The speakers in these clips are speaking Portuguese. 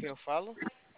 eu falo?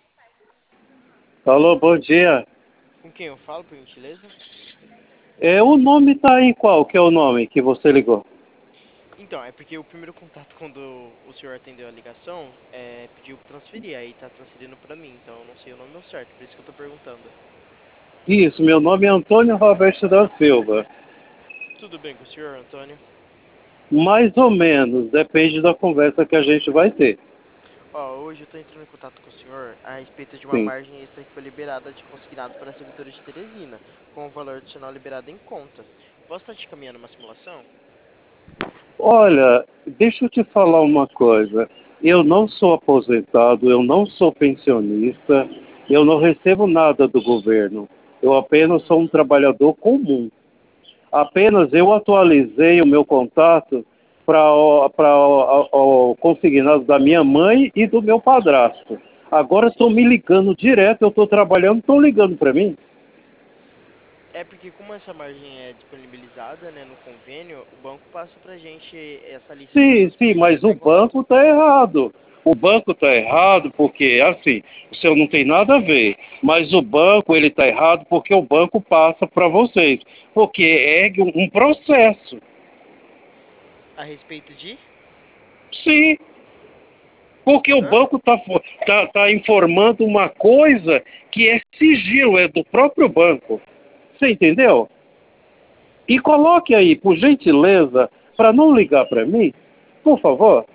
Alô, bom dia. Com quem eu falo, por gentileza? O nome tá aí qual? Que é o nome que você ligou? Então, é porque o primeiro contato quando o senhor atendeu a ligação, pediu pra transferir, aí tá transferindo pra mim, então eu não sei o nome ao certo, por isso que eu tô perguntando. Isso, meu nome é Antônio Roberto da Silva. Tudo bem com o senhor, Antônio? Mais ou menos, depende da conversa que a gente vai ter. Ó, hoje eu tô entrando em contato com o senhor a respeito de uma Sim. margem extra que foi liberada de consignado para a servidora de Teresina, com o valor adicional liberado em conta. Posso estar te encaminhando uma simulação? Olha, deixa eu te falar uma coisa. Eu não sou aposentado, eu não sou pensionista, eu não recebo nada do governo. Eu apenas sou um Uhum. trabalhador comum. Apenas eu atualizei o meu contato para o consignado da minha mãe e do meu padrasto. Agora estão me ligando direto, eu estou trabalhando, estão ligando para mim. É porque como essa margem é disponibilizada, né, no convênio, o banco passa pra gente essa lista de Sim, todas as sim, pessoas que mas o pegam banco está errado. O banco está errado porque, assim, o seu não tem nada a ver, mas o banco ele está errado porque o banco passa para vocês, porque é um processo. a respeito de... Sim, porque o Hã? banco tá informando uma coisa que é sigilo, é do próprio banco. Você entendeu? E coloque aí, por gentileza, para não ligar para mim, por favor.